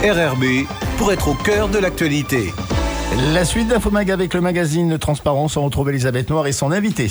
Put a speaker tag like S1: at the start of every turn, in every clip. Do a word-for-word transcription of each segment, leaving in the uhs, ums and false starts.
S1: R R B, pour être au cœur de l'actualité.
S2: La suite d'Infomag avec le magazine Transparence. On retrouve Elisabeth Noir et son invité.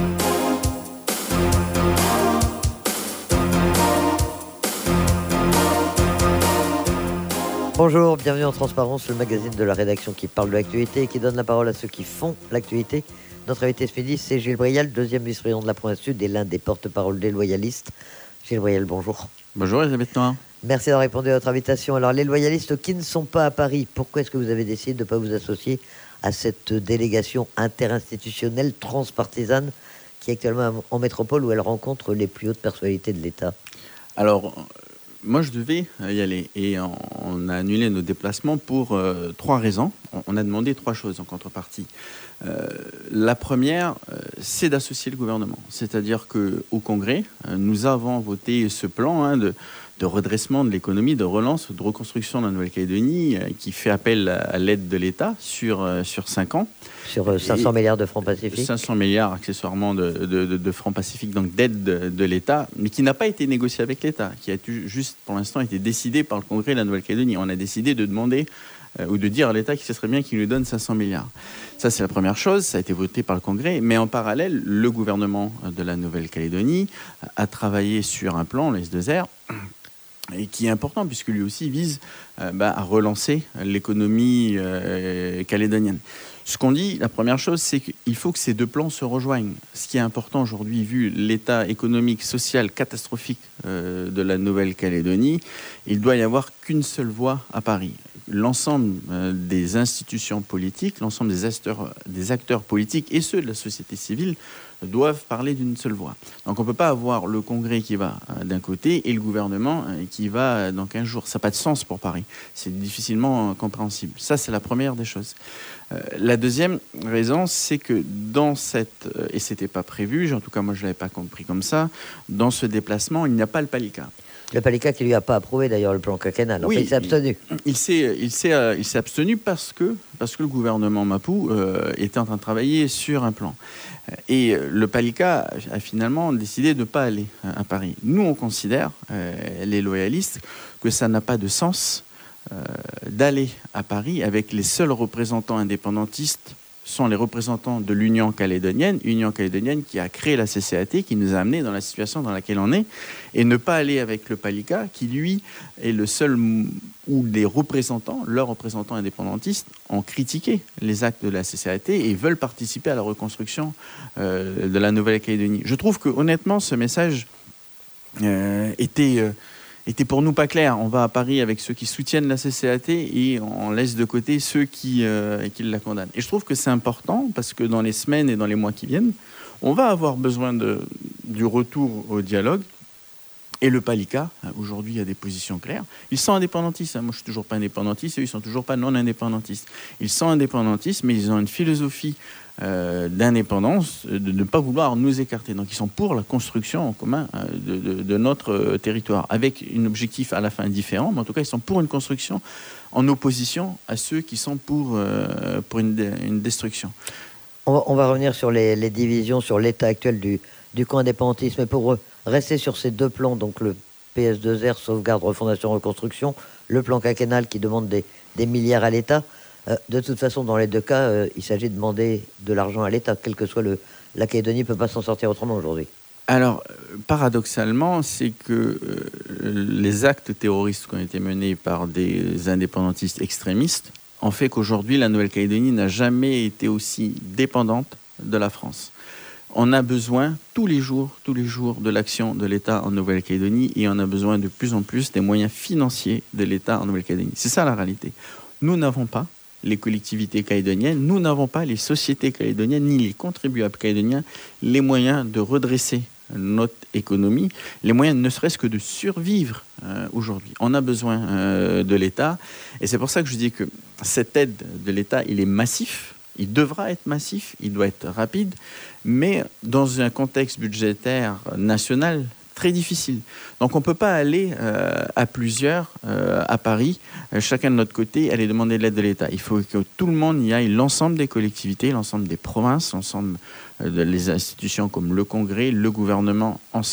S3: Bonjour, bienvenue en Transparence, le magazine de la rédaction qui parle de l'actualité et qui donne la parole à ceux qui font l'actualité. Notre invité ce midi, c'est Gilles Brial, deuxième vice-président de la province Sud et l'un des porte-parole des loyalistes. Gilles Brial, bonjour.
S4: Bonjour Elisabeth Noir.
S3: Merci d'avoir répondu à notre invitation. Alors, les loyalistes qui ne sont pas à Paris, pourquoi est-ce que vous avez décidé de ne pas vous associer à cette délégation interinstitutionnelle transpartisane qui est actuellement en métropole où elle rencontre les plus hautes personnalités de l'État?
S4: Alors, moi je devais y aller et on a annulé nos déplacements pour euh, trois raisons. On a demandé trois choses en contrepartie. Euh, la première, euh, c'est d'associer le gouvernement. C'est-à-dire qu'au Congrès, euh, nous avons voté ce plan hein, de, de redressement de l'économie, de relance, de reconstruction de la Nouvelle-Calédonie, euh, qui fait appel à, à l'aide de l'État sur, euh, sur cinq ans.
S3: Sur euh, cinq cents et milliards de francs pacifiques.
S4: cinq cents milliards accessoirement de, de, de, de francs pacifiques, donc d'aide de, de l'État, mais qui n'a pas été négocié avec l'État, qui a juste pour l'instant été décidé par le Congrès de la Nouvelle-Calédonie. On a décidé de demander euh, ou de dire à l'État qu'il ce serait bien qu'il nous donne cinq cents milliards. Ça, c'est la première chose, ça a été voté par le Congrès, mais en parallèle, le gouvernement de la Nouvelle-Calédonie a travaillé sur un plan, le S deux R, et qui est important puisque lui aussi vise euh, bah, à relancer l'économie euh, calédonienne. Ce qu'on dit, la première chose, c'est qu'il faut que ces deux plans se rejoignent. Ce qui est important aujourd'hui, vu l'état économique, social catastrophique euh, de la Nouvelle-Calédonie, il doit y avoir qu'une seule voix à Paris. L'ensemble euh, des institutions politiques, l'ensemble des acteurs, des acteurs politiques et ceux de la société civile doivent parler d'une seule voix. Donc on ne peut pas avoir le Congrès qui va euh, d'un côté et le gouvernement euh, qui va euh, dans quinze jours. Ça n'a pas de sens pour Paris. C'est difficilement euh, compréhensible. Ça, c'est la première des choses. Euh, la deuxième raison, c'est que dans cette... Euh, et ce n'était pas prévu, en tout cas moi je ne l'avais pas compris comme ça, dans ce déplacement, il n'y a pas le Palika.
S3: Le Palika qui lui a pas approuvé d'ailleurs le plan quinquennal. Oui, il s'est abstenu.
S4: Il, il, s'est, il, s'est, euh, il s'est abstenu parce que, parce que le gouvernement Mapou euh, était en train de travailler sur un plan. Et le Palika a finalement décidé de ne pas aller à Paris. Nous, on considère, euh, les loyalistes, que ça n'a pas de sens euh, d'aller à Paris avec les seuls représentants indépendantistes sont les représentants de l'Union calédonienne, Union calédonienne qui a créé la C C A T, qui nous a amenés dans la situation dans laquelle on est, et ne pas aller avec le Palika, qui lui est le seul où les représentants, leurs représentants indépendantistes, ont critiqué les actes de la C C A T et veulent participer à la reconstruction euh, de la Nouvelle-Calédonie. Je trouve que honnêtement, ce message euh, était... Euh, était pour nous pas clair. On va à Paris avec ceux qui soutiennent la C C A T et on laisse de côté ceux qui, euh, qui la condamnent. Et je trouve que c'est important parce que dans les semaines et dans les mois qui viennent, on va avoir besoin de, du retour au dialogue. Et le Palika, aujourd'hui, a des positions claires. Ils sont indépendantistes. Hein. Moi, je suis toujours pas indépendantiste et eux, ils sont toujours pas non indépendantistes. Ils sont indépendantistes, mais ils ont une philosophie euh, d'indépendance, de ne pas vouloir nous écarter. Donc, ils sont pour la construction en commun euh, de, de, de notre euh, territoire, avec un objectif à la fin différent. Mais en tout cas, ils sont pour une construction en opposition à ceux qui sont pour, euh, pour une, une destruction.
S3: On va, on va revenir sur les, les divisions, sur l'état actuel du, du camp indépendantiste. Mais pour rester sur ces deux plans, donc le P S deux R, sauvegarde, refondation, reconstruction, le plan quinquennal qui demande des, des milliards à l'État, euh, de toute façon, dans les deux cas, euh, il s'agit de demander de l'argent à l'État, quel que soit le... La Calédonie ne peut pas s'en sortir autrement aujourd'hui.
S4: Alors, paradoxalement, c'est que euh, les actes terroristes qui ont été menés par des indépendantistes extrémistes ont fait qu'aujourd'hui, la Nouvelle-Calédonie n'a jamais été aussi dépendante de la France. On a besoin tous les jours, tous les jours de l'action de l'État en Nouvelle-Calédonie et on a besoin de plus en plus des moyens financiers de l'État en Nouvelle-Calédonie. C'est ça la réalité. Nous n'avons pas les collectivités calédoniennes, nous n'avons pas les sociétés calédoniennes ni les contribuables calédoniens les moyens de redresser notre économie, les moyens ne serait-ce que de survivre euh, aujourd'hui. On a besoin euh, de l'État et c'est pour ça que je dis que cette aide de l'État, il est massif. Il devra être massif, il doit être rapide, mais dans un contexte budgétaire national très difficile. Donc on ne peut pas aller euh, à plusieurs euh, à Paris, euh, chacun de notre côté, aller demander de l'aide de l'État. Il faut que tout le monde y aille, l'ensemble des collectivités, l'ensemble des provinces, l'ensemble euh, des institutions comme le Congrès, le gouvernement, ensemble,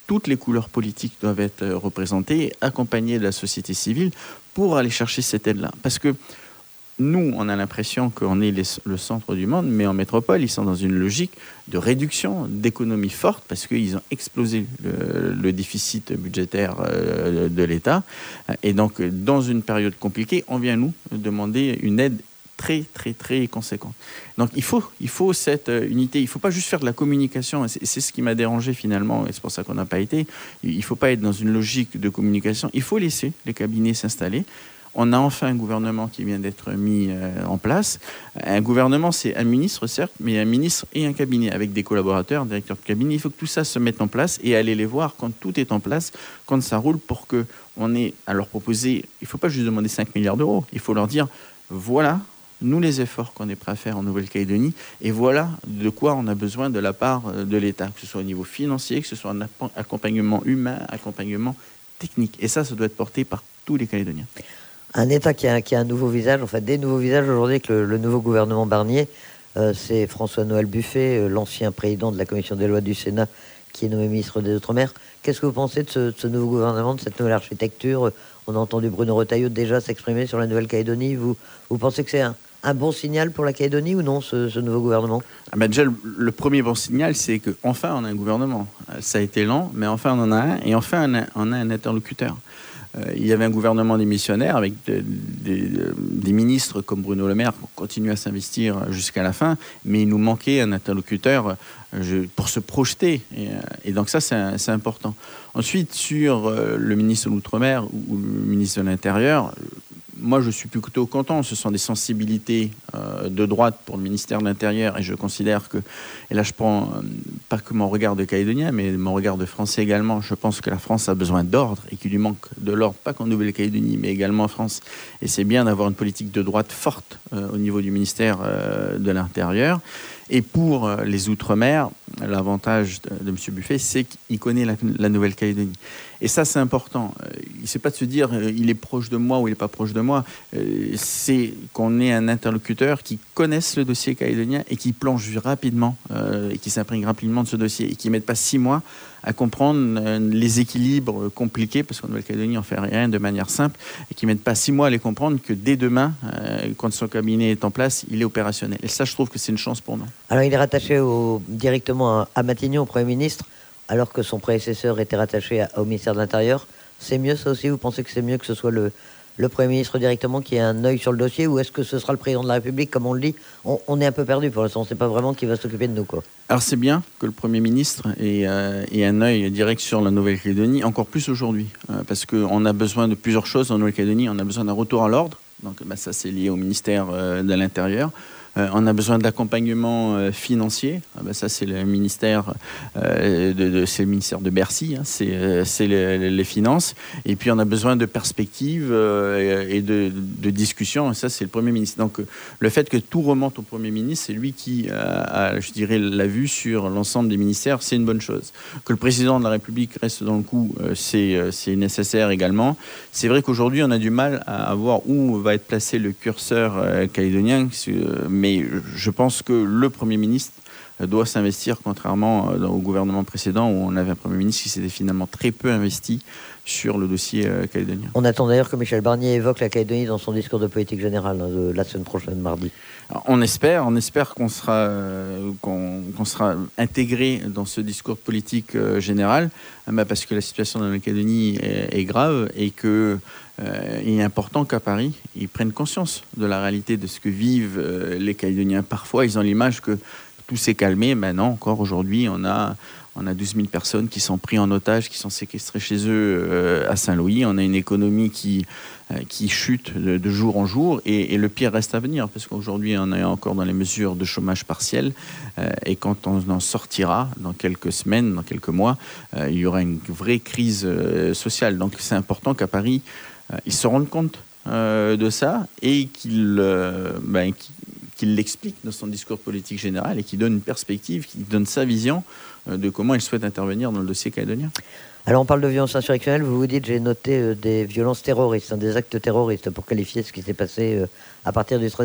S4: toutes les couleurs politiques doivent être représentées, accompagnées de la société civile pour aller chercher cette aide-là. Parce que nous, on a l'impression qu'on est les, le centre du monde, mais en métropole, ils sont dans une logique de réduction, d'économie forte, parce qu'ils ont explosé le, le déficit budgétaire euh, de l'État. Et donc, dans une période compliquée, on vient nous demander une aide très, très, très conséquente. Donc, il faut, il faut cette unité. Il ne faut pas juste faire de la communication. C'est, c'est ce qui m'a dérangé finalement, et c'est pour ça qu'on n'a pas été. Il ne faut pas être dans une logique de communication. Il faut laisser les cabinets s'installer. On a enfin un gouvernement qui vient d'être mis euh, en place. Un gouvernement, c'est un ministre, certes, mais un ministre et un cabinet avec des collaborateurs, un directeur de cabinet. Il faut que tout ça se mette en place et aller les voir quand tout est en place, quand ça roule, pour qu'on ait à leur proposer. Il ne faut pas juste demander cinq milliards d'euros. Il faut leur dire, voilà, nous, les efforts qu'on est prêt à faire en Nouvelle-Calédonie, et voilà de quoi on a besoin de la part de l'État, que ce soit au niveau financier, que ce soit un accompagnement humain, accompagnement technique. Et ça, ça doit être porté par tous les Calédoniens.
S3: Un État qui a, qui a un nouveau visage, en fait des nouveaux visages aujourd'hui avec le, le nouveau gouvernement Barnier, euh, c'est François-Noël Buffet, euh, l'ancien président de la commission des lois du Sénat, qui est nommé ministre des Outre-mer. Qu'est-ce que vous pensez de ce, de ce nouveau gouvernement, de cette nouvelle architecture? On a entendu Bruno Retailleau déjà s'exprimer sur la Nouvelle-Calédonie. Vous, vous pensez que c'est un, un bon signal pour la Calédonie ou non, ce, ce nouveau gouvernement?
S4: ah ben déjà, le, le premier bon signal, c'est qu'enfin on a un gouvernement. Ça a été lent, mais enfin on en a un, et enfin on a, on a un interlocuteur. Euh, il y avait un gouvernement démissionnaire avec de, de, de, des ministres comme Bruno Le Maire qui continuent à s'investir jusqu'à la fin, mais il nous manquait un interlocuteur euh, je, pour se projeter. Et, et donc ça, c'est, c'est important. Ensuite, sur euh, le ministre de l'Outre-mer ou, ou le ministre de l'Intérieur, moi, je suis plutôt content. Ce sont des sensibilités euh, de droite pour le ministère de l'Intérieur, et je considère que, et là je prends euh, pas que mon regard de Calédonien, mais mon regard de Français également, je pense que la France a besoin d'ordre et qu'il lui manque de l'ordre, pas qu'en Nouvelle-Calédonie, mais également en France. Et c'est bien d'avoir une politique de droite forte euh, au niveau du ministère euh, de l'Intérieur. Et pour euh, les Outre-mer, l'avantage de, de M. Buffet, c'est qu'il connaît la, la Nouvelle-Calédonie. Et ça, c'est important. Il ne s'agit pas de se dire euh, il est proche de moi ou il n'est pas proche de moi. Euh, c'est qu'on ait un interlocuteur qui connaisse le dossier calédonien et qui plonge rapidement euh, et qui s'imprègne rapidement de ce dossier et qui ne mette pas six mois à comprendre euh, les équilibres compliqués, parce qu'en Nouvelle-Calédonie, on ne fait rien de manière simple, et qui ne mette pas six mois à les comprendre, que dès demain, euh, quand son cabinet est en place, il est opérationnel. Et ça, je trouve que c'est une chance pour nous.
S3: Alors, il est rattaché au, directement à, à Matignon, au Premier ministre, alors que son prédécesseur était rattaché à, au ministère de l'Intérieur. C'est mieux, ça aussi? Vous pensez que c'est mieux que ce soit le, le Premier ministre directement qui ait un œil sur le dossier, ou est-ce que ce sera le président de la République, comme on le dit? On, on est un peu perdu pour l'instant, on ne sait pas vraiment qui va s'occuper de nous, quoi.
S4: Alors c'est bien que le Premier ministre ait, euh, ait un œil direct sur la Nouvelle-Calédonie, encore plus aujourd'hui, euh, parce qu'on a besoin de plusieurs choses en Nouvelle-Calédonie. On a besoin d'un retour à l'ordre, donc bah, ça c'est lié au ministère euh, de l'Intérieur. Euh, on a besoin d'accompagnement euh, financier. Ah ben ça, c'est le ministère, euh, de, de, c'est le ministère de Bercy, hein, c'est, euh, c'est le, les finances. Et puis, on a besoin de perspectives euh, et de, de discussions. Et ça, c'est le Premier ministre. Donc, euh, le fait que tout remonte au Premier ministre, c'est lui qui euh, a, je dirais, la vue sur l'ensemble des ministères. C'est une bonne chose. Que le président de la République reste dans le coup, euh, c'est, euh, c'est nécessaire également. C'est vrai qu'aujourd'hui, on a du mal à voir où va être placé le curseur euh, calédonien. Euh, Mais je pense que le Premier ministre doit s'investir, contrairement au gouvernement précédent où on avait un Premier ministre qui s'était finalement très peu investi sur le dossier calédonien.
S3: On attend d'ailleurs que Michel Barnier évoque la Calédonie dans son discours de politique générale hein, de la semaine prochaine, mardi.
S4: Alors, on espère, on espère qu'on sera, qu'on, qu'on sera intégré dans ce discours de politique euh, général, bah parce que la situation dans la Calédonie est, est grave et que euh, il est important qu'à Paris, ils prennent conscience de la réalité de ce que vivent euh, les Calédoniens. Parfois, ils ont l'image que tout s'est calmé. Maintenant, encore aujourd'hui, on a On a douze mille personnes qui sont prises en otage, qui sont séquestrées chez eux euh, à Saint-Louis. On a une économie qui, euh, qui chute de, de jour en jour. Et, et le pire reste à venir, parce qu'aujourd'hui, on est encore dans les mesures de chômage partiel. Euh, et quand on en sortira, dans quelques semaines, dans quelques mois, euh, il y aura une vraie crise euh, sociale. Donc c'est important qu'à Paris, euh, ils se rendent compte euh, de ça et qu'ils... Euh, ben, qu'ils qu'il l'explique dans son discours politique général et qui donne une perspective, qui donne sa vision de comment il souhaite intervenir dans le dossier calédonien.
S3: Alors on parle de violence insurrectionnelle, vous vous dites j'ai noté euh, des violences terroristes, hein, des actes terroristes pour qualifier ce qui s'est passé euh, à partir du treize mai.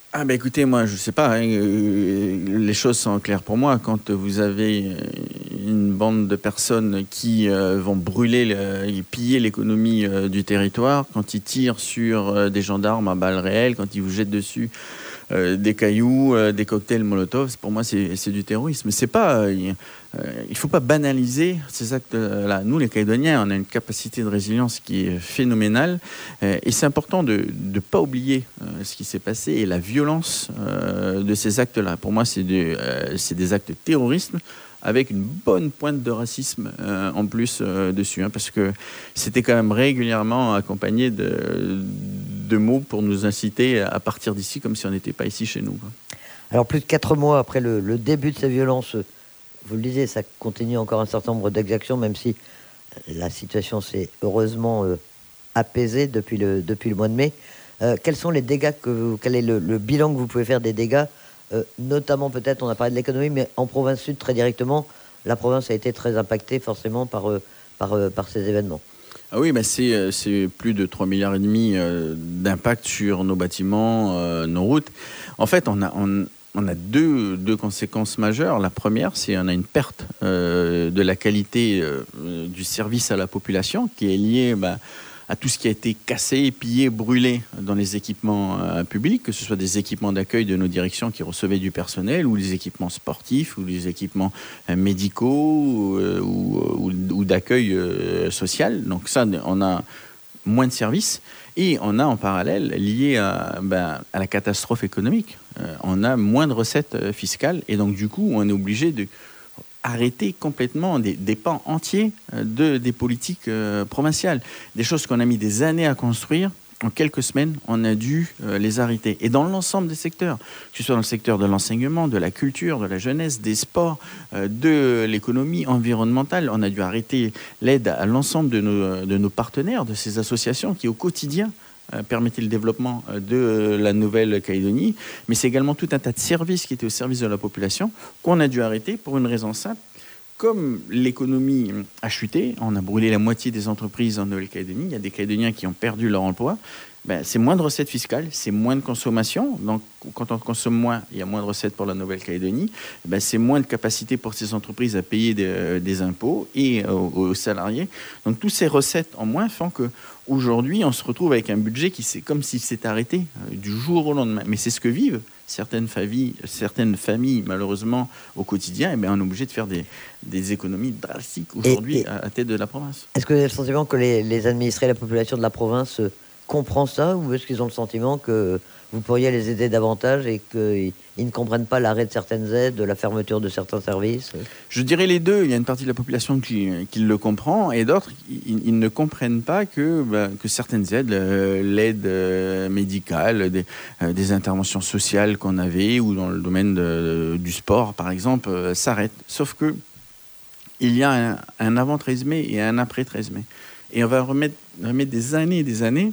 S4: Ah bah écoutez, moi je sais pas, hein, euh, les choses sont claires pour moi. Quand vous avez une bande de personnes qui euh, vont brûler le, et piller l'économie euh, du territoire, quand ils tirent sur euh, des gendarmes à balles réelles, quand ils vous jettent dessus euh, des cailloux, euh, des cocktails Molotov, pour moi c'est, c'est du terrorisme. C'est pas, euh, il ne faut pas banaliser ces actes-là. Nous les Calédoniens, on a une capacité de résilience qui est phénoménale euh, et c'est important de ne pas oublier euh, ce qui s'est passé et la violence euh, de ces actes-là. Pour moi c'est, de, euh, c'est des actes terroristes avec une bonne pointe de racisme euh, en plus euh, dessus, hein, parce que c'était quand même régulièrement accompagné de, de mots pour nous inciter à partir d'ici comme si on n'était pas ici chez nous, quoi.
S3: Alors plus de quatre mois après le, le début de ces violences, vous le disiez, ça continue encore un certain nombre d'exactions, même si la situation s'est heureusement euh, apaisée depuis le, depuis le mois de mai. Euh, quels sont les dégâts que vous, quel est le, le bilan que vous pouvez faire des dégâts, euh, notamment peut-être, on a parlé de l'économie, mais en province sud très directement, la province a été très impactée forcément par, euh, par, euh, par ces événements.
S4: Ah oui, bah c'est, c'est plus de trois milliards et demi euh, d'impact sur nos bâtiments, euh, nos routes. En fait, on a, on, on a deux, deux conséquences majeures. La première, c'est qu'on a une perte euh, de la qualité euh, du service à la population qui est liée bah, à tout ce qui a été cassé, pillé, brûlé dans les équipements euh, publics, que ce soit des équipements d'accueil de nos directions qui recevaient du personnel, ou des équipements sportifs, ou des équipements euh, médicaux, euh, ou, ou, ou d'accueil euh, social. Donc ça, on a moins de services. Et on a en parallèle, lié à, ben, à la catastrophe économique, euh, on a moins de recettes euh, fiscales. Et donc du coup, on est obligé de arrêter complètement des, des pans entiers de, des politiques euh, provinciales. Des choses qu'on a mis des années à construire, en quelques semaines, on a dû euh, les arrêter. Et dans l'ensemble des secteurs, que ce soit dans le secteur de l'enseignement, de la culture, de la jeunesse, des sports, euh, de l'économie environnementale, on a dû arrêter l'aide à l'ensemble de nos, de nos partenaires, de ces associations qui, au quotidien, permettait le développement de la Nouvelle-Calédonie, mais c'est également tout un tas de services qui étaient au service de la population qu'on a dû arrêter pour une raison simple. Comme l'économie a chuté, on a brûlé la moitié des entreprises en Nouvelle-Calédonie, il y a des Calédoniens qui ont perdu leur emploi, ben, c'est moins de recettes fiscales, c'est moins de consommation. Donc, quand on consomme moins, il y a moins de recettes pour la Nouvelle-Calédonie. Ben, c'est moins de capacité pour ces entreprises à payer des, des impôts et aux, aux salariés. Donc, toutes ces recettes en moins font qu'aujourd'hui, on se retrouve avec un budget qui c'est comme s'il s'est arrêté euh, du jour au lendemain. Mais c'est ce que vivent certaines familles, certaines familles malheureusement, au quotidien. Et bien, on est obligé de faire des, des économies drastiques aujourd'hui et, et, à, à tête de la province.
S3: Est-ce que vous avez le sentiment que les, les administrés, la population de la province comprend ça, ou est-ce qu'ils ont le sentiment que vous pourriez les aider davantage et qu'ils ne comprennent pas l'arrêt de certaines aides, la fermeture de certains services?
S4: Je dirais les deux. Il y a une partie de la population qui, qui le comprend et d'autres, ils, ils ne comprennent pas que, ben, que certaines aides, l'aide médicale, des, des interventions sociales qu'on avait ou dans le domaine de, du sport, par exemple, s'arrêtent. Sauf que il y a un, un avant treize mai et un après treize mai. Et on va remettre, remettre des années et des années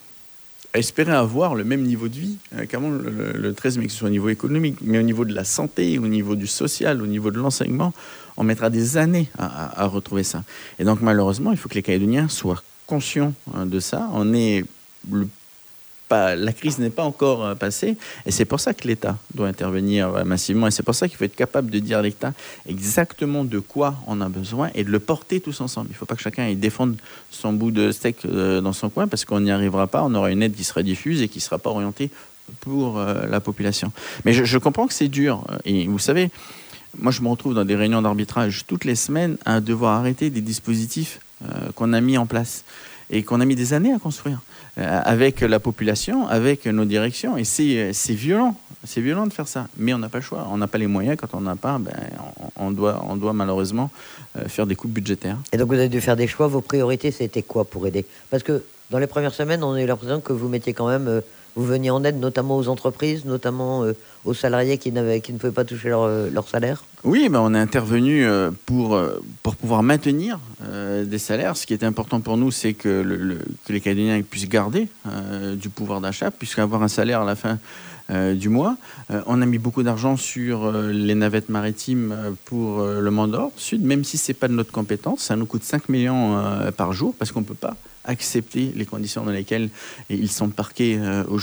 S4: à espérer avoir le même niveau de vie qu'avant le, le treize mai, que ce soit au niveau économique, mais au niveau de la santé, au niveau du social, au niveau de l'enseignement, on mettra des années à, à, à retrouver ça. Et donc malheureusement, il faut que les Calédoniens soient conscients de ça. On est le Pas, la crise n'est pas encore passée et c'est pour ça que l'État doit intervenir massivement et c'est pour ça qu'il faut être capable de dire à l'État exactement de quoi on a besoin et de le porter tous ensemble. Il ne faut pas que chacun aille défendre son bout de steak dans son coin parce qu'on n'y arrivera pas, on aura une aide qui sera diffuse et qui ne sera pas orientée pour la population. Mais je, je comprends que c'est dur et vous savez, moi je me retrouve dans des réunions d'arbitrage toutes les semaines à devoir arrêter des dispositifs euh, qu'on a mis en place et qu'on a mis des années à construire euh, avec la population, avec nos directions. Et c'est, c'est violent, c'est violent de faire ça. Mais on n'a pas le choix, on n'a pas les moyens. Quand on n'a pas, ben, on, on, doit, on doit malheureusement euh, faire des coupes budgétaires.
S3: Et donc vous avez dû faire des choix. Vos priorités, c'était quoi pour aider? Parce que dans les premières semaines, on a eu l'impression que vous mettiez quand même... Euh, vous veniez en aide notamment aux entreprises, notamment euh, aux salariés qui, n'avaient, qui ne pouvaient pas toucher leur, euh, leur salaire.
S4: Oui, ben on est intervenu euh, pour, euh, pour pouvoir maintenir euh, des salaires. Ce qui est important pour nous, c'est que, le, le, que les Calédoniens puissent garder euh, du pouvoir d'achat, puissent avoir un salaire à la fin euh, du mois. Euh, on a mis beaucoup d'argent sur euh, les navettes maritimes pour euh, le Mont-d'Or Sud, même si ce n'est pas de notre compétence. Ça nous coûte cinq millions euh, par jour parce qu'on ne peut pas accepter les conditions dans lesquelles ils sont parqués euh, aujourd'hui.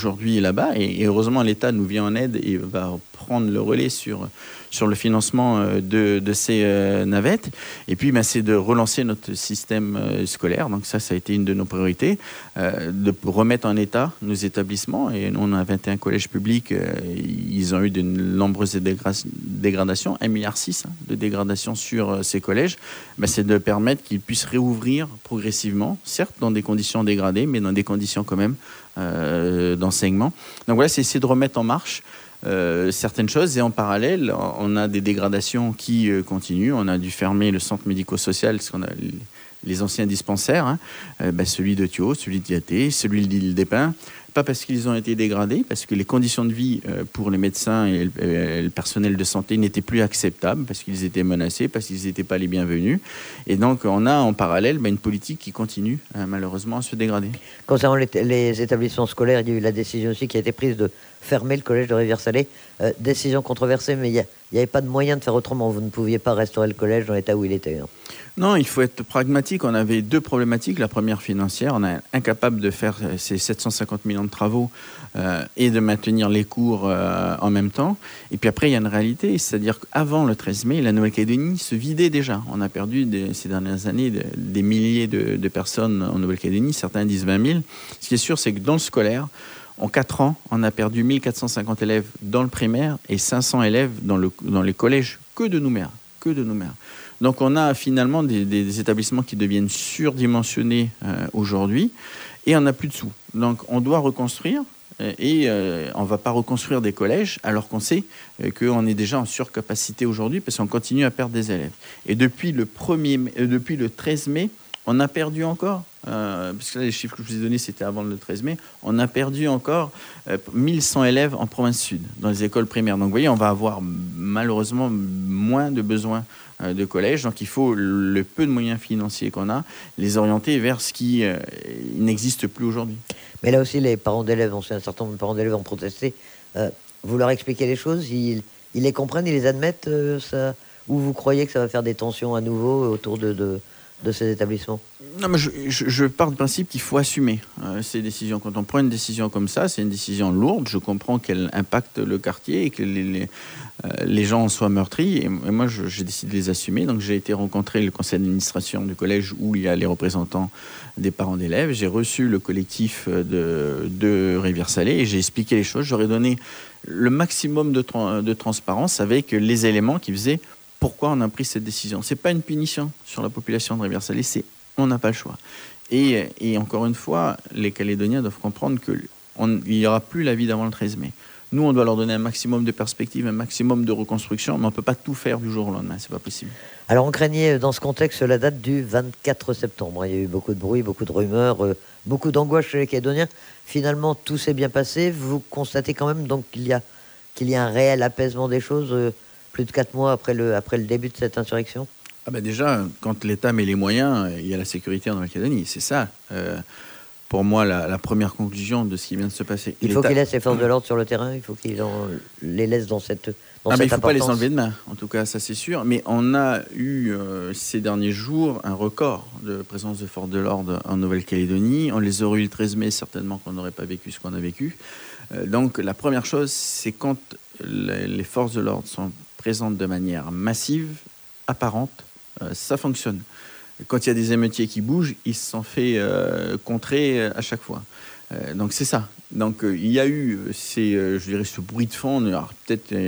S4: aujourd'hui là-bas. Et, et heureusement, l'État nous vient en aide et va prendre le relais sur, sur le financement de, de ces euh, navettes. Et puis, ben, c'est de relancer notre système euh, scolaire. Donc ça, ça a été une de nos priorités, euh, de remettre en état nos établissements. Et nous, on a vingt et un collèges publics. Euh, ils ont eu de nombreuses dégra- dégradations, un virgule six milliard hein, de dégradations sur euh, ces collèges. Ben, c'est de permettre qu'ils puissent réouvrir progressivement, certes dans des conditions dégradées, mais dans des conditions quand même euh, d'enseignement. Donc voilà, c'est essayer de remettre en marche Euh, certaines choses, et en parallèle on a des dégradations qui euh, continuent. On a dû fermer le centre médico-social, ce qu'on a les anciens dispensaires, hein. euh, ben, celui de Thio, celui de Diaté, celui de l'île des Pins, pas parce qu'ils ont été dégradés, parce que les conditions de vie euh, pour les médecins et le, euh, le personnel de santé n'étaient plus acceptables, parce qu'ils étaient menacés, parce qu'ils n'étaient pas les bienvenus. Et donc on a en parallèle ben, une politique qui continue euh, malheureusement à se dégrader.
S3: Concernant les, les établissements scolaires, il y a eu la décision aussi qui a été prise de fermer le collège de Rivière-Salée. Euh, décision controversée, mais il n'y avait pas de moyen de faire autrement. Vous ne pouviez pas restaurer le collège dans l'état où il était. Hein.
S4: Non, il faut être pragmatique. On avait deux problématiques. La première financière, on est incapable de faire ces sept cent cinquante millions de travaux euh, et de maintenir les cours euh, en même temps. Et puis après, il y a une réalité, c'est-à-dire qu'avant le treize mai, la Nouvelle-Calédonie se vidait déjà. On a perdu des, ces dernières années de, des milliers de, de personnes en Nouvelle-Calédonie, certains disent vingt mille. Ce qui est sûr, c'est que dans le scolaire, en quatre ans, on a perdu mille quatre cent cinquante élèves dans le primaire et cinq cents élèves dans, le, dans les collèges que de Nouméa, que de Nouméa. Donc on a finalement des, des, des établissements qui deviennent surdimensionnés euh, aujourd'hui et on n'a plus de sous. Donc on doit reconstruire et euh, on ne va pas reconstruire des collèges alors qu'on sait euh, qu'on est déjà en surcapacité aujourd'hui parce qu'on continue à perdre des élèves. Et depuis le, premier mai, euh, depuis le treize mai, on a perdu encore, euh, parce que là, les chiffres que je vous ai donnés, c'était avant le treize mai, on a perdu encore euh, mille cent élèves en province sud, dans les écoles primaires. Donc, vous voyez, on va avoir malheureusement moins de besoins euh, de collèges. Donc, il faut, le peu de moyens financiers qu'on a, les orienter vers ce qui euh, n'existe plus aujourd'hui.
S3: Mais là aussi, les parents d'élèves, on sait un certain nombre de parents d'élèves ont protesté. Euh, vous leur expliquez les choses, ils, ils les comprennent, ils les admettent, euh, ça, ou vous croyez que ça va faire des tensions à nouveau autour de... de de ces établissements?
S4: Non, mais je, je, je pars du principe qu'il faut assumer euh, ces décisions. Quand on prend une décision comme ça, c'est une décision lourde. Je comprends qu'elle impacte le quartier et que les, les, euh, les gens en soient meurtris. Et, et moi, je, j'ai décidé de les assumer. Donc, j'ai été rencontrer le conseil d'administration du collège où il y a les représentants des parents d'élèves. J'ai reçu le collectif de, de Rivière-Salée et j'ai expliqué les choses. J'aurais donné le maximum de, tra- de transparence avec les éléments qui faisaient pourquoi on a pris cette décision. Ce n'est pas une punition sur la population de Rivière-Salée, c'est on n'a pas le choix. Et, et encore une fois, les Calédoniens doivent comprendre qu'il n'y aura plus la vie d'avant le treize mai. Nous, on doit leur donner un maximum de perspectives, un maximum de reconstruction, mais on ne peut pas tout faire du jour au lendemain, ce n'est pas possible.
S3: Alors on craignait dans ce contexte la date du vingt-quatre septembre. Il y a eu beaucoup de bruit, beaucoup de rumeurs, euh, beaucoup d'angoisse chez les Calédoniens. Finalement, tout s'est bien passé. Vous constatez quand même donc, qu'il y a, qu'il y a un réel apaisement des choses euh, plus de quatre mois après le, après le début de cette insurrection?
S4: Ah ben déjà, quand l'État met les moyens, il y a la sécurité en Nouvelle-Calédonie. C'est ça, euh, pour moi, la, la première conclusion de ce qui vient de se passer.
S3: Il faut qu'ils laissent les forces de l'ordre sur le terrain, il faut qu'ils en, les laissent dans cette dans
S4: ah
S3: cette
S4: ben, il ne faut pas les
S3: importance.
S4: enlever de main, en tout cas, ça c'est sûr. Mais on a eu, euh, ces derniers jours, un record de présence de forces de l'ordre en Nouvelle-Calédonie. On les aurait eu le treize mai, certainement qu'on n'aurait pas vécu ce qu'on a vécu. Euh, donc la première chose, c'est quand les, les forces de l'ordre sont présente de manière massive, apparente, euh, ça fonctionne. Quand il y a des émeutiers qui bougent, ils se sont fait euh, contrer à chaque fois. Euh, donc c'est ça. Donc euh, il y a eu ces, euh, je dirais, ce bruit de fond. Alors, peut-être euh,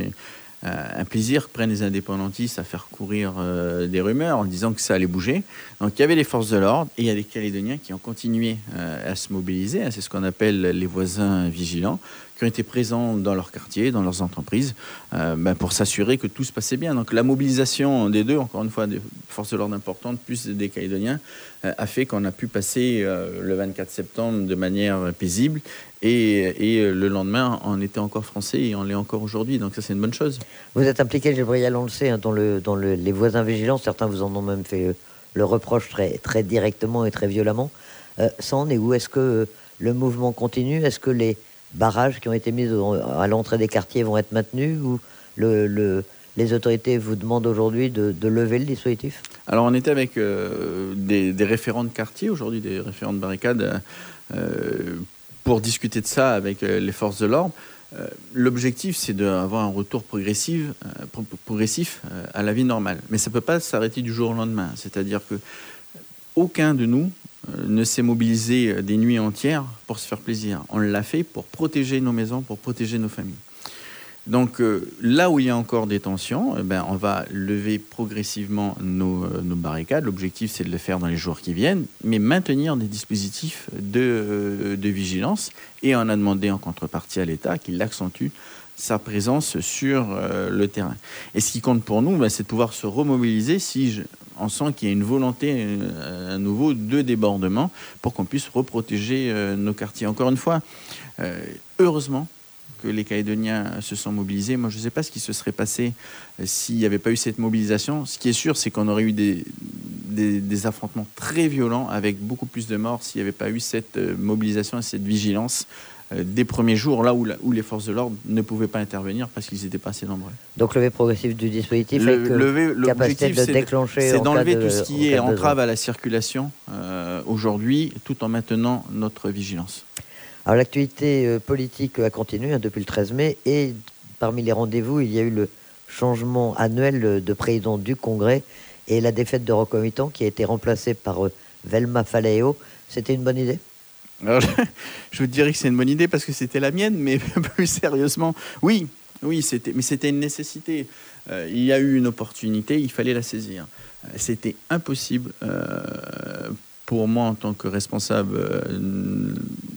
S4: un plaisir que prennent les indépendantistes à faire courir euh, des rumeurs en disant que ça allait bouger. Donc il y avait les forces de l'ordre et il y a des Calédoniens qui ont continué euh, à se mobiliser. C'est ce qu'on appelle les voisins vigilants, qui ont été présents dans leur quartier, dans leurs entreprises, euh, ben pour s'assurer que tout se passait bien. Donc la mobilisation des deux, encore une fois, des forces de l'ordre importantes, plus des Calédoniens, euh, a fait qu'on a pu passer euh, le vingt-quatre septembre de manière paisible. Et, et le lendemain, on était encore français et on l'est encore aujourd'hui. Donc ça, c'est une bonne chose.
S3: Vous êtes impliqué, Gilles Brial, on le sait, hein, dans, le, dans le, les voisins vigilants. Certains vous en ont même fait euh, le reproche très, très directement et très violemment. Euh, ça en est où? Est-ce que euh, le mouvement continue? Est-ce que les barrages qui ont été mis à l'entrée des quartiers vont être maintenus? Ou le, le, les autorités vous demandent aujourd'hui de, de lever le dispositif?
S4: Alors, on était avec euh, des, des référents de quartier aujourd'hui, des référents de barricades, euh, pour pour discuter de ça avec euh, les forces de l'ordre. Euh, l'objectif, c'est d'avoir un retour progressif, euh, pro- progressif euh, à la vie normale. Mais ça ne peut pas s'arrêter du jour au lendemain. C'est-à-dire que aucun de nous euh, ne s'est mobilisé des nuits entières pour se faire plaisir. On l'a fait pour protéger nos maisons, pour protéger nos familles. Donc euh, là où il y a encore des tensions, eh ben, on va lever progressivement nos, euh, nos barricades. L'objectif, c'est de le faire dans les jours qui viennent, mais maintenir des dispositifs de, euh, de vigilance. Et on a demandé en contrepartie à l'État qu'il accentue sa présence sur euh, le terrain. Et ce qui compte pour nous, ben, c'est de pouvoir se remobiliser si je, on sent qu'il y a une volonté euh, à nouveau de débordement pour qu'on puisse reprotéger euh, nos quartiers. Encore une fois, euh, heureusement, que les Calédoniens se sont mobilisés. Moi, je ne sais pas ce qui se serait passé euh, s'il n'y avait pas eu cette mobilisation. Ce qui est sûr, c'est qu'on aurait eu des, des, des affrontements très violents avec beaucoup plus de morts s'il n'y avait pas eu cette euh, mobilisation et cette vigilance euh, des premiers jours, là où, la, où les forces de l'ordre ne pouvaient pas intervenir parce qu'ils n'étaient pas assez nombreux.
S3: Donc, levé progressif du dispositif
S4: Le,
S3: avec
S4: lever,
S3: capacité de
S4: c'est
S3: déclencher
S4: c'est
S3: en
S4: d'enlever
S3: cas de,
S4: tout ce qui
S3: en
S4: est
S3: cas de
S4: entrave
S3: besoin.
S4: à la circulation euh, aujourd'hui, tout en maintenant notre vigilance.
S3: Alors, l'actualité euh, politique a continué hein, depuis le treize mai et parmi les rendez-vous, il y a eu le changement annuel de président du Congrès et la défaite de Rocco Mitan qui a été remplacée par euh, Velma Faleo. C'était une bonne idée?
S4: Alors, je, je vous dirais que c'est une bonne idée parce que c'était la mienne, mais plus sérieusement, oui, oui, c'était, mais c'était une nécessité. Euh, il y a eu une opportunité, il fallait la saisir. Euh, c'était impossible euh, pour moi en tant que responsable euh,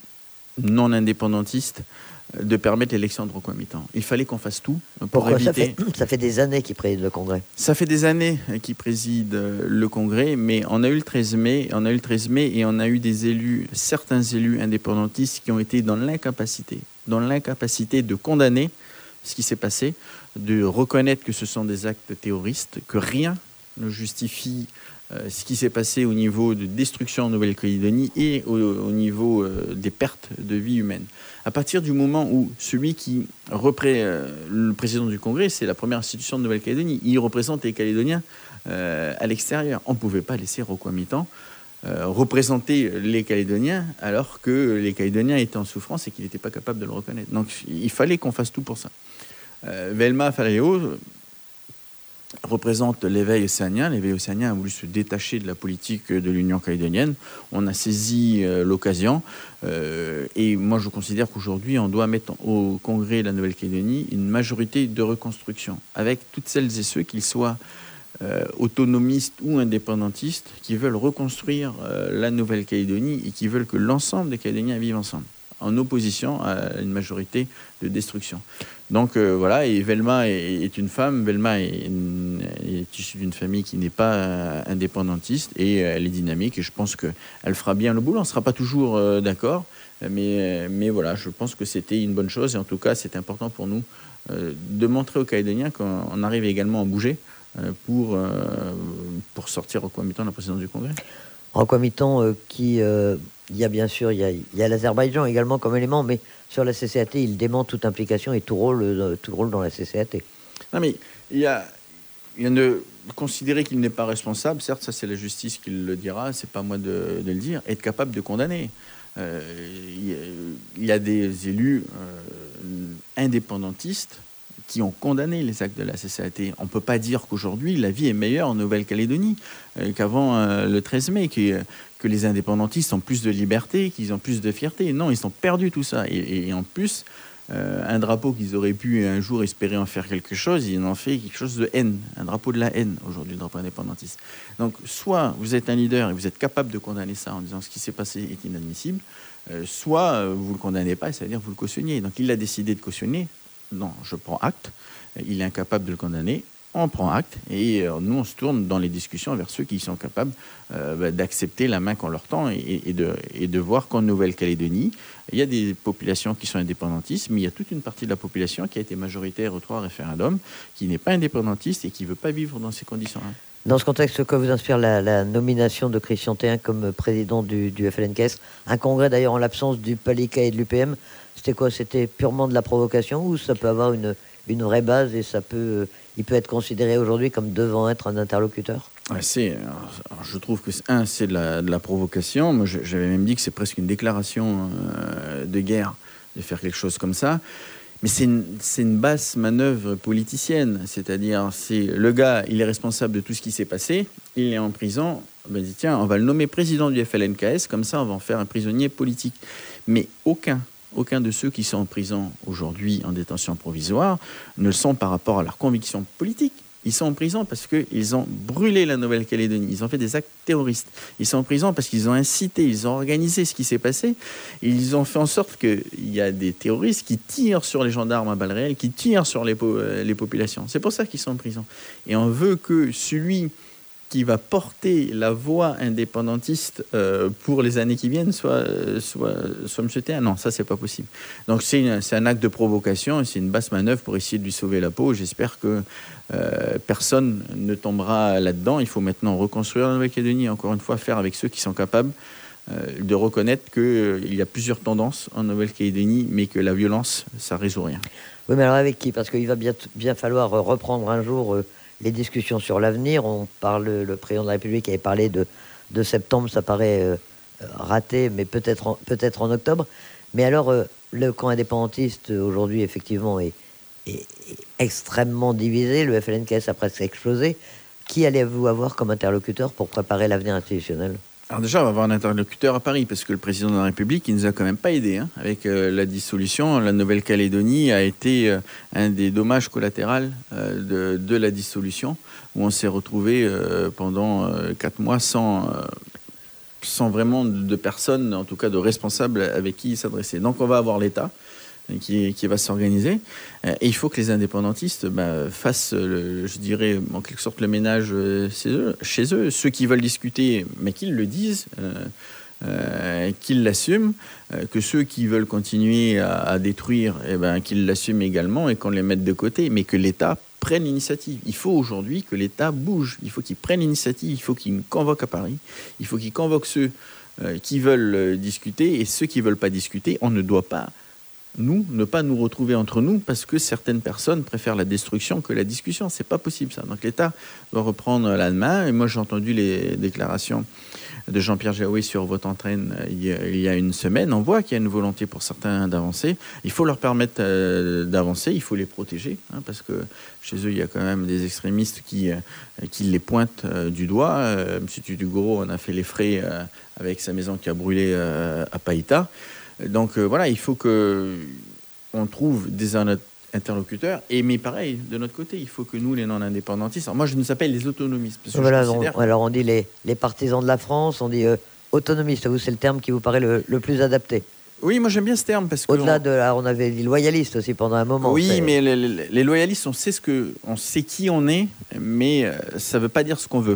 S4: non indépendantiste de permettre l'élection de Rocco Mitan. Il fallait qu'on fasse tout pour
S3: Pourquoi
S4: éviter...
S3: ça fait, ça fait des années qu'il préside le Congrès.
S4: Ça fait des années qu'il préside le Congrès, mais on a eu le treize mai, on a eu le treize mai et on a eu des élus, certains élus indépendantistes qui ont été dans l'incapacité, dans l'incapacité de condamner ce qui s'est passé, de reconnaître que ce sont des actes terroristes, que rien ne justifie euh, ce qui s'est passé au niveau de destruction en Nouvelle-Calédonie et au, au niveau euh, des pertes de vie humaine. À partir du moment où celui qui représente euh, le président du Congrès, c'est la première institution de Nouvelle-Calédonie, il représente les Calédoniens euh, à l'extérieur. On ne pouvait pas laisser Rocco Mitan euh, représenter les Calédoniens alors que les Calédoniens étaient en souffrance et qu'il n'était pas capable de le reconnaître. Donc il fallait qu'on fasse tout pour ça. Euh, Velma Faleo représente l'éveil océanien. L'éveil océanien a voulu se détacher de la politique de l'Union calédonienne. On a saisi euh, l'occasion. Euh, et moi, je considère qu'aujourd'hui, on doit mettre au Congrès de la Nouvelle-Calédonie une majorité de reconstruction, avec toutes celles et ceux, qu'ils soient euh, autonomistes ou indépendantistes, qui veulent reconstruire euh, la Nouvelle-Calédonie et qui veulent que l'ensemble des Calédoniens vivent ensemble, en opposition à une majorité de destruction. Donc euh, voilà, et Velma est, est une femme, Velma est, une, est issue d'une famille qui n'est pas euh, indépendantiste et euh, elle est dynamique et je pense qu'elle fera bien le boulot. On ne sera pas toujours euh, d'accord, mais, mais voilà, je pense que c'était une bonne chose et en tout cas c'est important pour nous euh, de montrer aux Calédoniens qu'on arrive également à bouger euh, pour, euh, pour sortir Rocco Mitan de la présidence du Congrès.
S3: Rocco Mitan euh, qui... Euh Il y a bien sûr, il y a, il y a l'Azerbaïdjan également comme élément, mais sur la C C A T, il dément toute implication et tout rôle, euh, tout rôle dans la C C A T.
S4: Non mais il y a, il y a de considérer qu'il n'est pas responsable, certes ça c'est la justice qui le dira, c'est pas moi de, de le dire, être capable de condamner. Euh, il, y a, il y a des élus euh, indépendantistes qui ont condamné les actes de la C C A T. On ne peut pas dire qu'aujourd'hui, la vie est meilleure en Nouvelle-Calédonie euh, qu'avant euh, le treize mai, qui, euh, que les indépendantistes ont plus de liberté, qu'ils ont plus de fierté. Non, ils ont perdu tout ça. Et, et en plus, euh, un drapeau qu'ils auraient pu un jour espérer en faire quelque chose, ils en ont fait quelque chose de haine, un drapeau de la haine, aujourd'hui, le drapeau indépendantiste. Donc, soit vous êtes un leader et vous êtes capable de condamner ça en disant ce qui s'est passé est inadmissible, euh, soit euh, vous ne le condamnez pas, c'est-à-dire vous le cautionniez. Donc, il a décidé de cautionner. Non, je prends acte. Il est incapable de le condamner. On prend acte. Et euh, nous, on se tourne dans les discussions vers ceux qui sont capables euh, bah, d'accepter la main qu'on leur tend et, et, de, et de voir qu'en Nouvelle-Calédonie, il y a des populations qui sont indépendantistes, mais il y a toute une partie de la population qui a été majoritaire aux trois référendums, qui n'est pas indépendantiste et qui ne veut pas vivre dans ces conditions-là.
S3: Dans ce contexte, que vous inspire la, la nomination de Christian Théin comme président du, du F L N K S? Un congrès d'ailleurs en l'absence du Palika et de l'U P M. C'était quoi? C'était purement de la provocation ou ça peut avoir une, une vraie base et ça peut, il peut être considéré aujourd'hui comme devant être un interlocuteur?
S4: Ouais, c'est, alors, je trouve que, un, c'est de la, de la provocation. Moi, j'avais même dit que c'est presque une déclaration euh, de guerre de faire quelque chose comme ça. Mais c'est une, c'est une basse manœuvre politicienne. C'est-à-dire, c'est, le gars, il est responsable de tout ce qui s'est passé, il est en prison, ben, dit, tiens, on va le nommer président du F L N K S, comme ça on va en faire un prisonnier politique. Mais aucun, aucun de ceux qui sont en prison aujourd'hui en détention provisoire ne le sont par rapport à leurs convictions politiques. Ils sont en prison parce qu'ils ont brûlé la Nouvelle-Calédonie. Ils ont fait des actes terroristes. Ils sont en prison parce qu'ils ont incité, ils ont organisé ce qui s'est passé. Ils ont fait en sorte qu'il y a des terroristes qui tirent sur les gendarmes à balles réelles, qui tirent sur les, po- les populations. C'est pour ça qu'ils sont en prison. Et on veut que celui qui va porter la voix indépendantiste euh, pour les années qui viennent soit, soit, soit M. Théa. Non, ça, c'est pas possible. Donc, c'est, une, c'est un acte de provocation et c'est une basse manœuvre pour essayer de lui sauver la peau. J'espère que euh, personne ne tombera là-dedans. Il faut maintenant reconstruire la Nouvelle-Calédonie, encore une fois, faire avec ceux qui sont capables euh, de reconnaître qu'il euh, y a plusieurs tendances en Nouvelle-Calédonie, mais que la violence, ça ne résout rien.
S3: Oui, mais alors avec qui ? Parce qu'il va bien, bien falloir reprendre un jour... Euh... les discussions sur l'avenir. On parle, le président de la République avait parlé de, de septembre, ça paraît euh, raté, mais peut-être en, peut-être en octobre. Mais alors, euh, le camp indépendantiste, aujourd'hui, effectivement, est, est, est extrêmement divisé. Le F L N K S a presque explosé. Qui allez-vous avoir comme interlocuteur pour préparer l'avenir institutionnel ?
S4: Alors déjà, on va avoir un interlocuteur à Paris, parce que le président de la République, il nous a quand même pas aidés. Hein. Avec euh, la dissolution, la Nouvelle-Calédonie a été euh, un des dommages collatéraux euh, de, de la dissolution, où on s'est retrouvé euh, pendant euh, quatre mois sans, euh, sans vraiment de, de personnes, en tout cas de responsables avec qui s'adresser. Donc on va avoir l'État qui, qui va s'organiser. Et il faut que les indépendantistes bah, fassent, le, je dirais, en quelque sorte, le ménage chez eux. Chez eux. Ceux qui veulent discuter, mais qu'ils le disent, euh, euh, qu'ils l'assument. Euh, que ceux qui veulent continuer à, à détruire, eh ben, qu'ils l'assument également et qu'on les mette de côté. Mais que l'État prenne l'initiative. Il faut aujourd'hui que l'État bouge. Il faut qu'il prenne l'initiative. Il faut qu'il convoque à Paris. Il faut qu'il convoque ceux euh, qui veulent euh, discuter. Et ceux qui ne veulent pas discuter, on ne doit pas... nous, ne pas nous retrouver entre nous parce que certaines personnes préfèrent la destruction que la discussion. C'est pas possible, ça. Donc l'État doit reprendre la main. Et moi, j'ai entendu les déclarations de Jean-Pierre Jaoué sur Vote Entraîne il y a une semaine. On voit qu'il y a une volonté pour certains d'avancer. Il faut leur permettre euh, d'avancer, il faut les protéger, hein, parce que chez eux, il y a quand même des extrémistes qui, euh, qui les pointent euh, du doigt. Euh, M. Tudugoro en a fait les frais euh, avec sa maison qui a brûlé euh, à Païta. Donc euh, voilà, il faut qu'on trouve des interlocuteurs. Et mais pareil, de notre côté, il faut que nous, les non-indépendantistes... Alors moi, je nous appelle les autonomistes. Parce que
S3: voilà,
S4: je considère...
S3: on, alors on dit les, les partisans de la France, on dit euh, autonomistes. Vous, c'est le terme qui vous paraît le, le plus adapté.
S4: Oui, moi j'aime bien ce terme parce que...
S3: Au-delà
S4: on...
S3: de... Là, on avait dit loyalistes aussi pendant un moment.
S4: Oui,
S3: c'est...
S4: mais les, les, les loyalistes, on sait, ce que, on sait qui on est, mais euh, ça ne veut pas dire ce qu'on veut.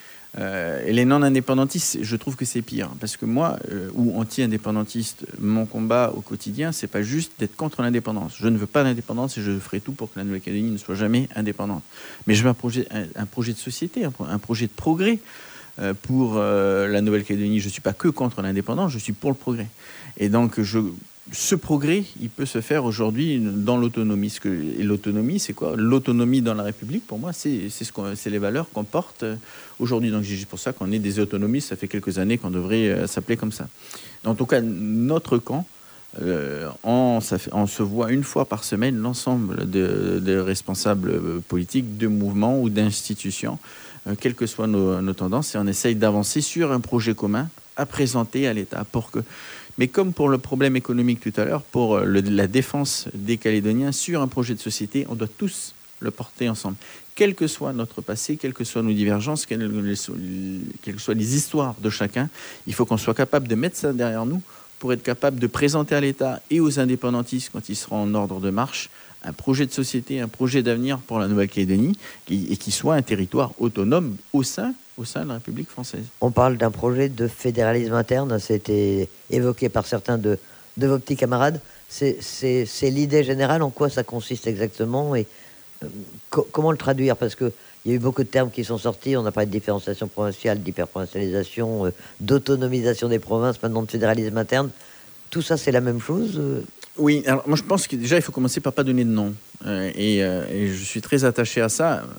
S4: Euh, et les non-indépendantistes, je trouve que c'est pire. Parce que moi, euh, ou anti-indépendantiste, mon combat au quotidien, c'est pas juste d'être contre l'indépendance. Je ne veux pas l'indépendance et je ferai tout pour que la Nouvelle-Calédonie ne soit jamais indépendante. Mais je veux un projet, un, un projet de société, un, un projet de progrès euh, pour euh, la Nouvelle-Calédonie. Je ne suis pas que contre l'indépendance, je suis pour le progrès. Et donc, je... ce progrès, il peut se faire aujourd'hui dans l'autonomie. Ce que, et l'autonomie, c'est quoi ? L'autonomie dans la République, pour moi, c'est, c'est, ce qu'on, c'est les valeurs qu'on porte aujourd'hui. Donc, c'est pour ça qu'on est des autonomistes. Ça fait quelques années qu'on devrait euh, s'appeler comme ça. En tout cas, notre camp, euh, on, ça fait, on se voit une fois par semaine, l'ensemble de, de responsables politiques, de mouvements ou d'institutions, euh, quelles que soient nos, nos tendances, et on essaye d'avancer sur un projet commun à présenter à l'État pour que... Mais comme pour le problème économique tout à l'heure, pour le, la défense des Calédoniens sur un projet de société, on doit tous le porter ensemble. Quel que soit notre passé, quelles que soient nos divergences, quelles, quelles que soient les histoires de chacun, il faut qu'on soit capable de mettre ça derrière nous pour être capable de présenter à l'État et aux indépendantistes, quand ils seront en ordre de marche, un projet de société, un projet d'avenir pour la Nouvelle-Calédonie qui, et qui soit un territoire autonome au sein au sein de la République française.
S3: On parle d'un projet de fédéralisme interne, c'était évoqué par certains de, de vos petits camarades. C'est, c'est, c'est l'idée générale, en quoi ça consiste exactement et euh, co- comment le traduire ? Parce qu'il y a eu beaucoup de termes qui sont sortis, on a parlé de différenciation provinciale, d'hyperprovincialisation, euh, d'autonomisation des provinces, maintenant de fédéralisme interne. Tout ça, c'est la même chose ?
S4: Oui, alors moi je pense que déjà il faut commencer par pas donner de nom. Euh, et, euh, et je suis très attaché à ça.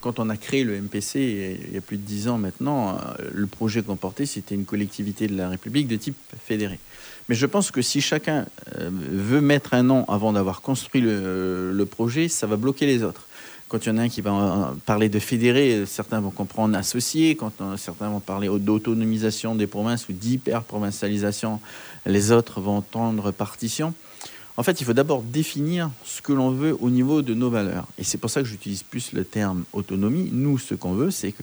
S4: quand on a créé le M P C, il y a plus de dix ans maintenant, le projet qu'on portait, c'était une collectivité de la République de type fédéré. Mais je pense que si chacun veut mettre un nom avant d'avoir construit le, le projet, ça va bloquer les autres. Quand il y en a un qui va parler de fédéré, certains vont comprendre associé. Quand certains vont parler d'autonomisation des provinces ou d'hyper-provincialisation, les autres vont entendre partition. En fait, il faut d'abord définir ce que l'on veut au niveau de nos valeurs. Et c'est pour ça que j'utilise plus le terme autonomie. Nous, ce qu'on veut, c'est que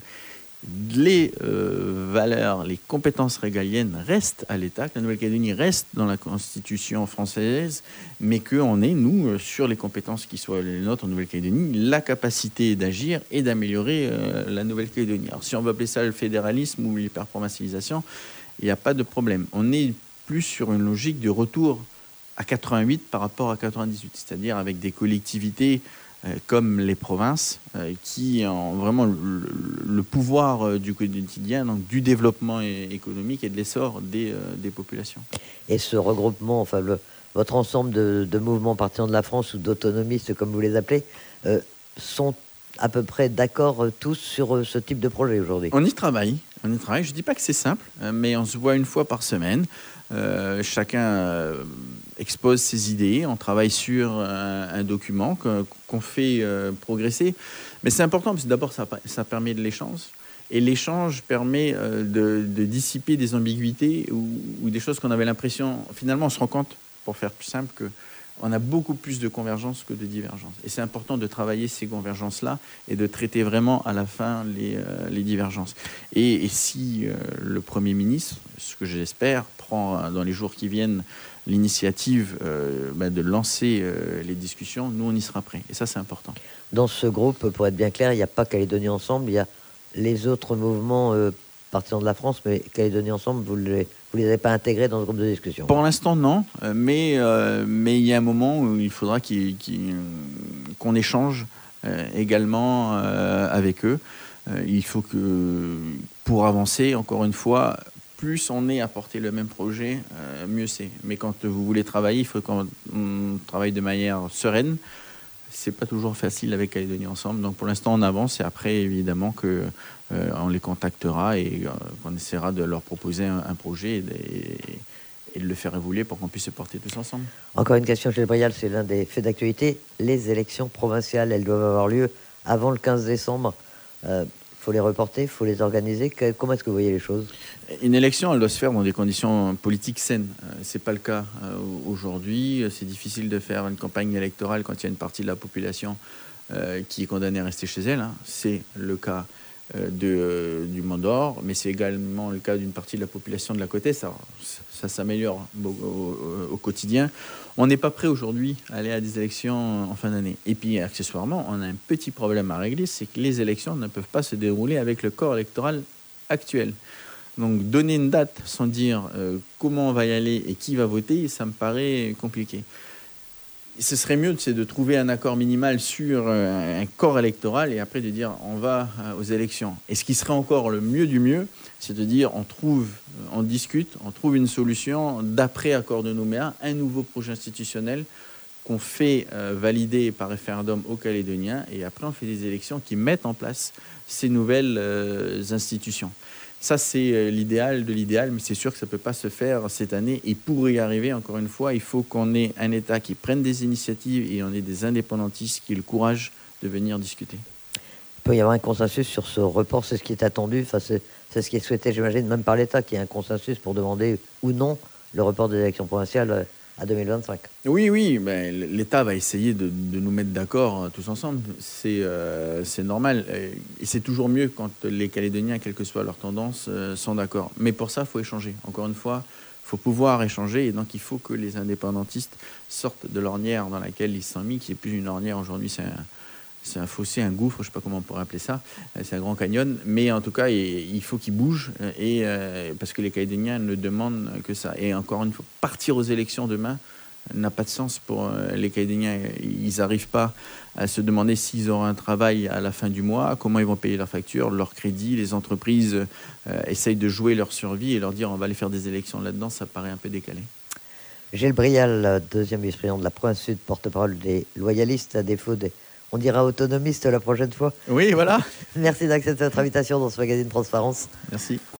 S4: les euh, valeurs, les compétences régaliennes restent à l'État, que la Nouvelle-Calédonie reste dans la Constitution française, mais qu'on ait, nous, sur les compétences qui soient les nôtres en Nouvelle-Calédonie, la capacité d'agir et d'améliorer euh, la Nouvelle-Calédonie. Alors, si on veut appeler ça le fédéralisme ou l'hyperprovincialisation, il n'y a pas de problème. On est plus sur une logique de retour à quatre-vingt-huit par rapport à quatre-vingt-dix-huit, c'est-à-dire avec des collectivités euh, comme les provinces euh, qui ont vraiment le, le pouvoir euh, du quotidien, donc du développement économique et de l'essor des, euh, des populations.
S3: Et ce regroupement, enfin le, votre ensemble de, de mouvements partisans de la France ou d'autonomistes, comme vous les appelez, euh, sont à peu près d'accord euh, tous sur euh, ce type de projet aujourd'hui?
S4: On y travaille, on y travaille. Je ne dis pas que c'est simple, euh, mais on se voit une fois par semaine. Euh, chacun euh, expose ses idées, on travaille sur un, un document que, qu'on fait euh, progresser. Mais c'est important parce que d'abord, ça, ça permet de l'échange. Et l'échange permet euh, de, de dissiper des ambiguïtés ou, ou des choses qu'on avait l'impression... Finalement, on se rend compte, pour faire plus simple, qu'on a beaucoup plus de convergences que de divergences. Et c'est important de travailler ces convergences-là et de traiter vraiment à la fin les, euh, les divergences. Et, et si euh, le Premier ministre, ce que j'espère, prend dans les jours qui viennent l'initiative euh, bah, de lancer euh, les discussions, nous, on y sera prêts. Et ça, c'est important.
S3: Dans ce groupe, pour être bien clair, il n'y a pas Calédonie Ensemble, il y a les autres mouvements euh, partisans de la France, mais Calédonie Ensemble, vous ne les, vous les avez pas intégrés dans ce groupe de discussion?
S4: Pour l'instant, non. Mais, euh, mais il y a un moment où il faudra qu'il, qu'il, qu'on échange euh, également euh, avec eux. Euh, il faut que, pour avancer, encore une fois, plus on est à porter le même projet, euh, mieux c'est. Mais quand vous voulez travailler, il faut qu'on travaille de manière sereine. C'est pas toujours facile avec Calédonie Ensemble. Donc pour l'instant, on avance et après, évidemment, que, euh, on les contactera et euh, qu'on essaiera de leur proposer un, un projet et de, et de le faire évoluer pour qu'on puisse se porter tous ensemble.
S3: Encore une question, Gilles Brial, c'est l'un des faits d'actualité. Les élections provinciales, elles doivent avoir lieu avant le quinze décembre. Euh, Il faut les reporter, il faut les organiser. Que, comment est-ce que vous voyez les choses?
S4: Une élection, elle doit se faire dans des conditions politiques saines. Euh, ce n'est pas le cas euh, aujourd'hui. C'est difficile de faire une campagne électorale quand il y a une partie de la population euh, qui est condamnée à rester chez elle. Hein. C'est le cas euh, de, euh, du Mont-d'Or, mais c'est également le cas d'une partie de la population de la Côte-Est. Ça, ça s'améliore au, au, au quotidien. On n'est pas prêt aujourd'hui à aller à des élections en fin d'année. Et puis, accessoirement, on a un petit problème à régler, c'est que les élections ne peuvent pas se dérouler avec le corps électoral actuel. Donc, donner une date sans dire euh, comment on va y aller et qui va voter, ça me paraît compliqué. Ce serait mieux c'est de trouver un accord minimal sur un corps électoral et après de dire on va aux élections. Et ce qui serait encore le mieux du mieux, c'est de dire on trouve, on discute, on trouve une solution d'après accord de Nouméa, un nouveau projet institutionnel qu'on fait euh, valider par référendum aux Calédoniens et après on fait des élections qui mettent en place ces nouvelles euh, institutions. Ça, c'est l'idéal de l'idéal, mais c'est sûr que ça ne peut pas se faire cette année. Et pour y arriver, encore une fois, il faut qu'on ait un État qui prenne des initiatives et on ait des indépendantistes qui aient le courage de venir discuter.
S3: Il peut y avoir un consensus sur ce report, c'est ce qui est attendu. Enfin, c'est, c'est ce qui est souhaité, j'imagine, même par l'État, qu'il y ait un consensus pour demander ou non le report des élections provinciales à deux mille vingt-cinq.
S4: Oui, oui, ben, l'État va essayer de, de nous mettre d'accord tous ensemble. C'est, euh, c'est normal. Et c'est toujours mieux quand les Calédoniens, quelle que soit leur tendance, euh, sont d'accord. Mais pour ça, il faut échanger. Encore une fois, il faut pouvoir échanger. Et donc, il faut que les indépendantistes sortent de l'ornière dans laquelle ils sont mis, qui n'est plus une ornière aujourd'hui, c'est un, c'est un fossé, un gouffre, je ne sais pas comment on pourrait appeler ça. C'est un grand canyon. Mais en tout cas, il faut qu'ils bougent. Et, euh, parce que les Calédoniens ne demandent que ça. Et encore une fois, partir aux élections demain n'a pas de sens pour les Calédoniens. Ils n'arrivent pas à se demander s'ils auront un travail à la fin du mois, comment ils vont payer leurs factures, leurs crédits. Les entreprises euh, essayent de jouer leur survie et leur dire on va aller faire des élections là-dedans, ça paraît un peu décalé.
S3: Gilles Brial, deuxième vice-président de la province sud, porte-parole des loyalistes, à défaut des On dira autonomiste la prochaine fois.
S4: Oui, voilà.
S3: Merci d'accepter notre invitation dans ce magazine Transparence.
S4: Merci.